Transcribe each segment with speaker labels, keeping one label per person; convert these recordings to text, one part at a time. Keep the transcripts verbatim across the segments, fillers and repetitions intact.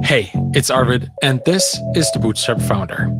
Speaker 1: Hey, it's Arvid, and this is The Bootstrap Founder.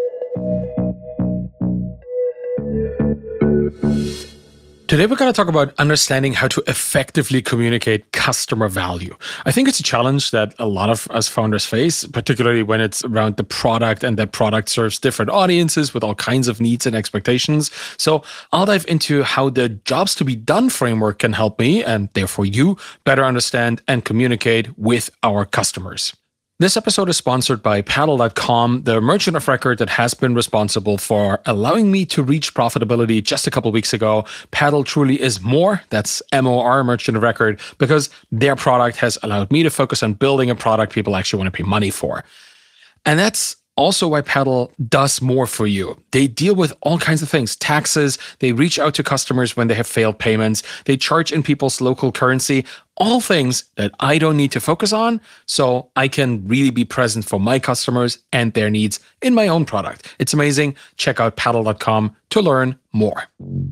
Speaker 1: Today, we're going to talk about understanding how to effectively communicate customer value. I think it's a challenge that a lot of us founders face, particularly when it's around the product and that product serves different audiences with all kinds of needs and expectations. So I'll dive into how the jobs to be done framework can help me, and therefore you, better understand and communicate with our customers. This episode is sponsored by Paddle dot com, the merchant of record that has been responsible for allowing me to reach profitability just a couple of weeks ago. Paddle truly is more, that's M O R, merchant of record, because their product has allowed me to focus on building a product people actually want to pay money for. And that's also why Paddle does more for you. They deal with all kinds of things, taxes, they reach out to customers when they have failed payments, they charge in people's local currency, all things that I don't need to focus on, so I can really be present for my customers and their needs in my own product. It's amazing. Check out paddle dot com to learn more.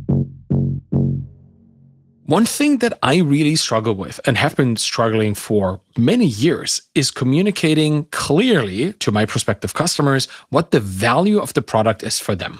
Speaker 1: One thing that I really struggle with and have been struggling for many years is communicating clearly to my prospective customers what the value of the product is for them.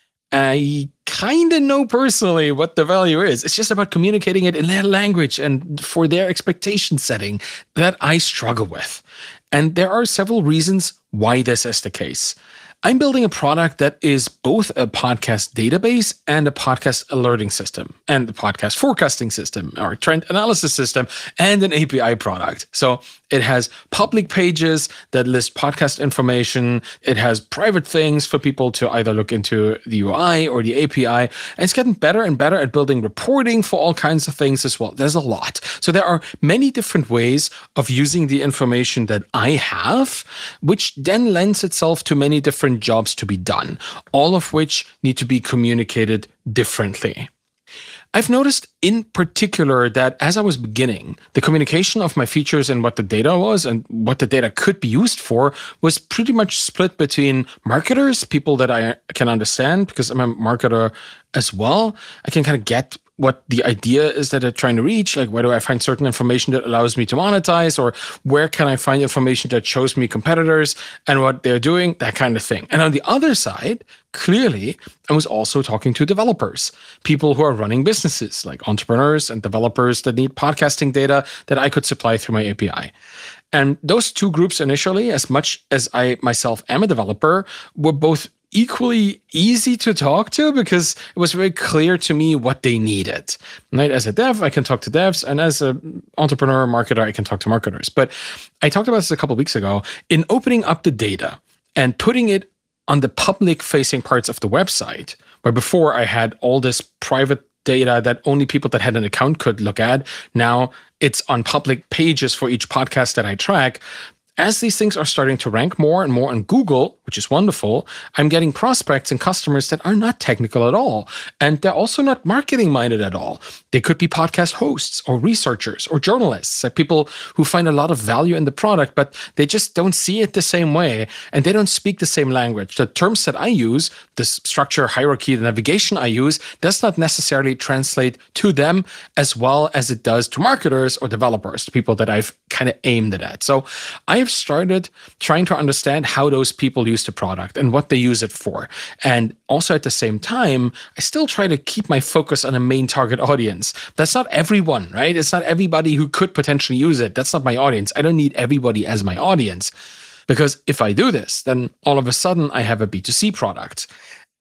Speaker 1: I kind of know personally what the value is. It's just about communicating it in their language and for their expectation setting that I struggle with. And there are several reasons why this is the case. I'm building a product that is both a podcast database and a podcast alerting system and a podcast forecasting system or trend analysis system and an A P I product. So it has public pages that list podcast information. It has private things for people to either look into the U I or the A P I. And it's getting better and better at building reporting for all kinds of things as well. There's a lot. So there are many different ways of using the information that I have, which then lends itself to many different jobs to be done, all of which need to be communicated differently. I've noticed in particular that as I was beginning, the communication of my features and what the data was and what the data could be used for was pretty much split between marketers, people that I can understand because I'm a marketer as well. I can kind of get what the idea is that they're trying to reach, like where do I find certain information that allows me to monetize, or where can I find information that shows me competitors and what they're doing, that kind of thing. And on the other side, clearly, I was also talking to developers, people who are running businesses, like entrepreneurs and developers that need podcasting data that I could supply through my A P I. And those two groups initially, as much as I myself am a developer, were both equally easy to talk to because it was very clear to me what they needed. Right? As a dev, I can talk to devs, and as an entrepreneur marketer, I can talk to marketers. But I talked about this a couple of weeks ago. In opening up the data and putting it on the public-facing parts of the website, where before I had all this private data that only people that had an account could look at, now it's on public pages for each podcast that I track. As these things are starting to rank more and more on Google, which is wonderful, I'm getting prospects and customers that are not technical at all. And they're also not marketing minded at all. They could be podcast hosts or researchers or journalists, like people who find a lot of value in the product, but they just don't see it the same way. And they don't speak the same language. The terms that I use, the structure, hierarchy, the navigation I use, does not necessarily translate to them as well as it does to marketers or developers, the people that I've kind of aimed it at. So I've started trying to understand how those people use the product and what they use it for. And also at the same time, I still try to keep my focus on a main target audience. That's not everyone, right? It's not everybody who could potentially use it. That's not my audience. I don't need everybody as my audience. Because if I do this, then all of a sudden I have a B two C product.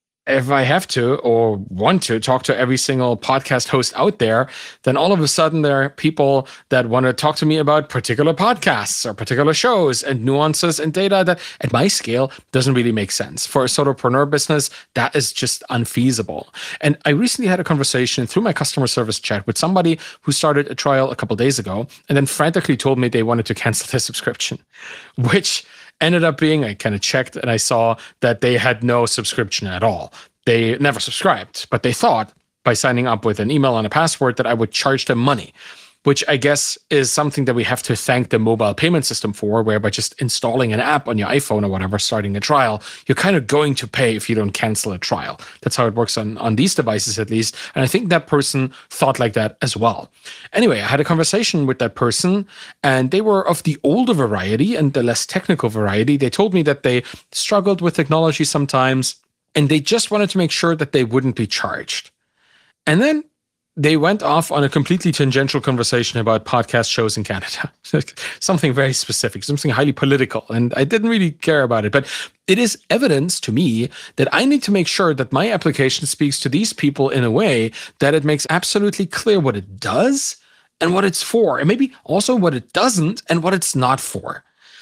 Speaker 1: If I have to or want to talk to every single podcast host out there, then all of a sudden there are people that want to talk to me about particular podcasts or particular shows and nuances and data that at my scale doesn't really make sense. For a solopreneur business, that is just unfeasible. And I recently had a conversation through my customer service chat with somebody who started a trial a couple of days ago and then frantically told me they wanted to cancel their subscription, which ended up being, I kind of checked and I saw that they had no subscription at all. They never subscribed, but they thought by signing up with an email and a password that I would charge them money. which I guess is something that we have to thank the mobile payment system for, where by just installing an app on your iPhone or whatever, starting a trial, you're kind of going to pay if you don't cancel a trial. That's how it works on, on these devices, at least. And I think that person thought like that as well. Anyway, I had a conversation with that person, and they were of the older variety and the less technical variety. They told me that they struggled with technology sometimes, and they just wanted to make sure that they wouldn't be charged. And then they went off on a completely tangential conversation about podcast shows in Canada, something very specific, something highly political. And I didn't really care about it, but it is evidence to me that I need to make sure that my application speaks to these people in a way that it makes absolutely clear what it does and what it's for, and maybe also what it doesn't and what it's not for.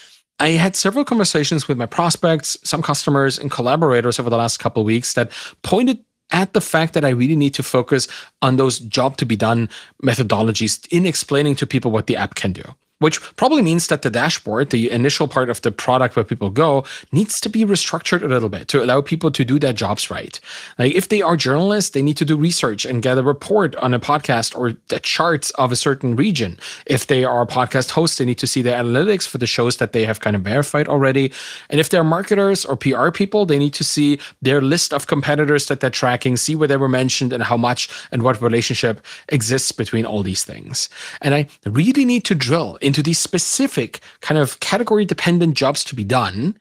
Speaker 1: I had several conversations with my prospects, some customers and collaborators over the last couple of weeks that pointed at the fact that I really need to focus on those job to be done methodologies in explaining to people what the app can do. Which probably means that the dashboard, the initial part of the product where people go, needs to be restructured a little bit to allow people to do their jobs right. Like if they are journalists, they need to do research and get a report on a podcast or the charts of a certain region. If they are podcast hosts, they need to see the analytics for the shows that they have kind of verified already. And if they're marketers or P R people, they need to see their list of competitors that they're tracking, see where they were mentioned and how much and what relationship exists between all these things. And I really need to drill into these specific kind of category dependent jobs to be done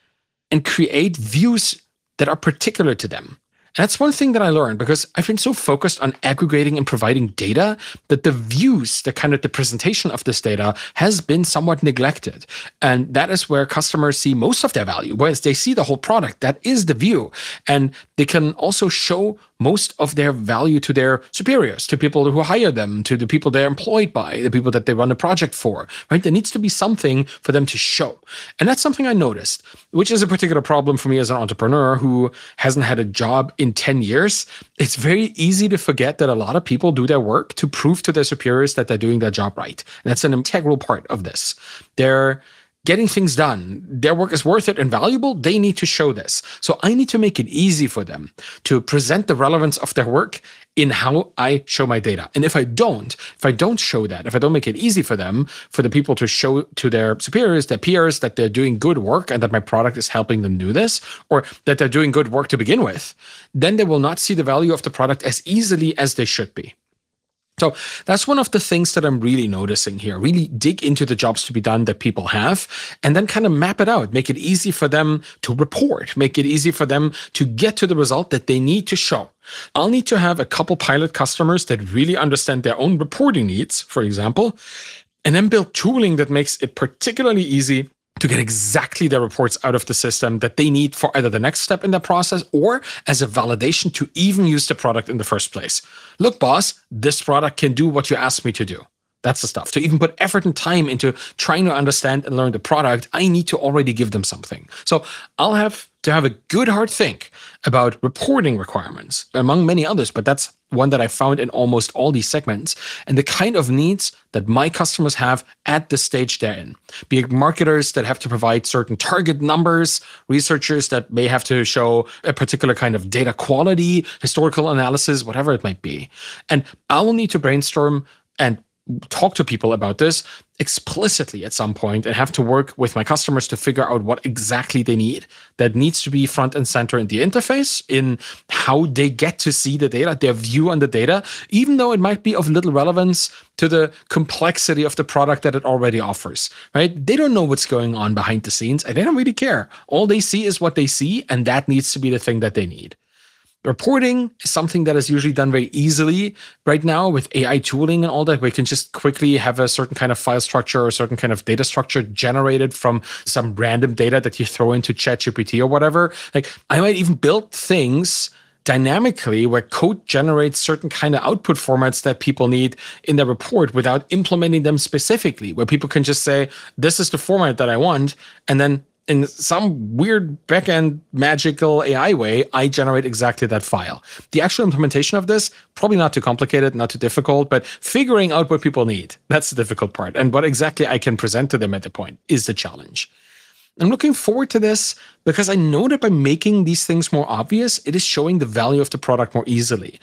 Speaker 1: and create views that are particular to them. And that's one thing that I learned because I've been so focused on aggregating and providing data that the views, the kind of the presentation of this data has been somewhat neglected. And that is where customers see most of their value, whereas they see the whole product. That is the view. And they can also show most of their value to their superiors, to people who hire them, to the people they're employed by, the people that they run a project for, right? There needs to be something for them to show. And that's something I noticed, which is a particular problem for me as an entrepreneur who hasn't had a job in ten years. It's very easy to forget that a lot of people do their work to prove to their superiors that they're doing their job right. And that's an integral part of this. They're getting things done. Their work is worth it and valuable. They need to show this. So I need to make it easy for them to present the relevance of their work in how I show my data. And if I don't, if I don't show that, if I don't make it easy for them, for the people to show to their superiors, their peers, that they're doing good work and that my product is helping them do this, or that they're doing good work to begin with, then they will not see the value of the product as easily as they should be. So that's one of the things that I'm really noticing here. Really dig into the jobs to be done that people have and then kind of map it out, make it easy for them to report, make it easy for them to get to the result that they need to show. I'll need to have a couple pilot customers that really understand their own reporting needs, for example, and then build tooling that makes it particularly easy to get exactly the reports out of the system that they need for either the next step in the process or as a validation to even use the product in the first place. Look, boss, this product can do what you asked me to do. That's the stuff. To even put effort and time into trying to understand and learn the product, I need to already give them something. So I'll have to have a good hard think about reporting requirements, among many others, but that's one that I found in almost all these segments, and the kind of needs that my customers have at the stage they're in. Be it marketers that have to provide certain target numbers, researchers that may have to show a particular kind of data quality, historical analysis, whatever it might be. And I will need to brainstorm and talk to people about this explicitly at some point and have to work with my customers to figure out what exactly they need. That needs to be front and center in the interface, in how they get to see the data, their view on the data, even though it might be of little relevance to the complexity of the product that it already offers, right? They don't know what's going on behind the scenes and they don't really care. All they see is what they see, and that needs to be the thing that they need. Reporting is something that is usually done very easily right now with A I tooling and all that. We can just quickly have a certain kind of file structure or a certain kind of data structure generated from some random data that you throw into ChatGPT or whatever. Like I might even build things dynamically where code generates certain kind of output formats that people need in their report without implementing them specifically, where people can just say, this is the format that I want, and then in some weird backend magical A I way, I generate exactly that file. The actual implementation of this, probably not too complicated, not too difficult, but figuring out what people need, that's the difficult part. And what exactly I can present to them at the point is the challenge. I'm looking forward to this because I know that by making these things more obvious, it is showing the value of the product more easily.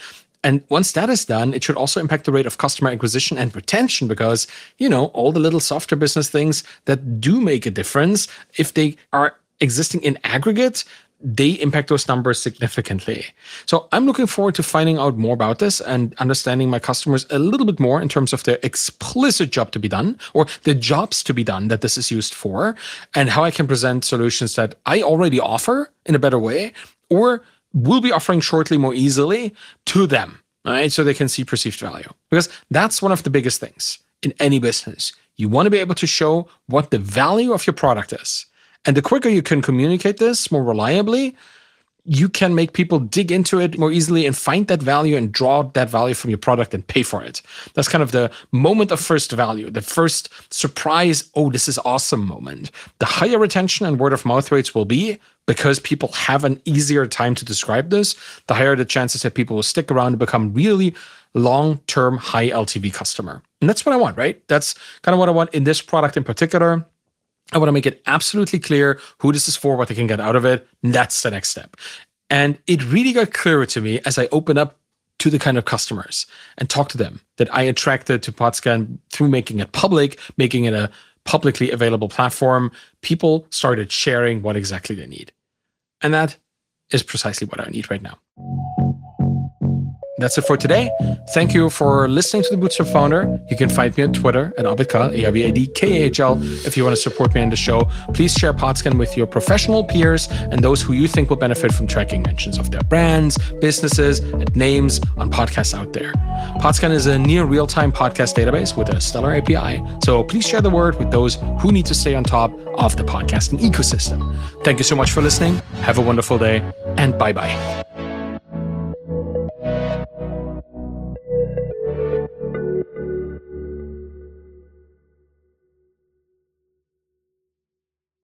Speaker 1: And once that is done, it should also impact the rate of customer acquisition and retention because, you know, all the little software business things that do make a difference, if they are existing in aggregate, they impact those numbers significantly. So I'm looking forward to finding out more about this and understanding my customers a little bit more in terms of their explicit job to be done or the jobs to be done that this is used for, and how I can present solutions that I already offer in a better way or will be offering shortly more easily to them, right? So they can see perceived value. Because that's one of the biggest things in any business. You want to be able to show what the value of your product is. And the quicker you can communicate this more reliably, you can make people dig into it more easily and find that value and draw that value from your product and pay for it. That's kind of the moment of first value, the first surprise, oh, this is awesome moment. The higher retention and word of mouth rates will be because people have an easier time to describe this, the higher the chances that people will stick around and become really long-term high L T V customer. And that's what I want, right? That's kind of what I want in this product in particular. I want to make it absolutely clear who this is for, what they can get out of it. And that's the next step. And it really got clearer to me as I opened up to the kind of customers and talked to them that I attracted to Podscan through making it public, making it a publicly available platform. People started sharing what exactly they need. And that is precisely what I need right now. That's it for today. Thank you for listening to The Bootstrap Founder. You can find me on Twitter at Abidkahl, A R B I D K A H L. If you want to support me on the show, please share Podscan with your professional peers and those who you think will benefit from tracking mentions of their brands, businesses, and names on podcasts out there. Podscan is a near real-time podcast database with a stellar A P I, so please share the word with those who need to stay on top of the podcasting ecosystem. Thank you so much for listening. Have a wonderful day, and bye-bye.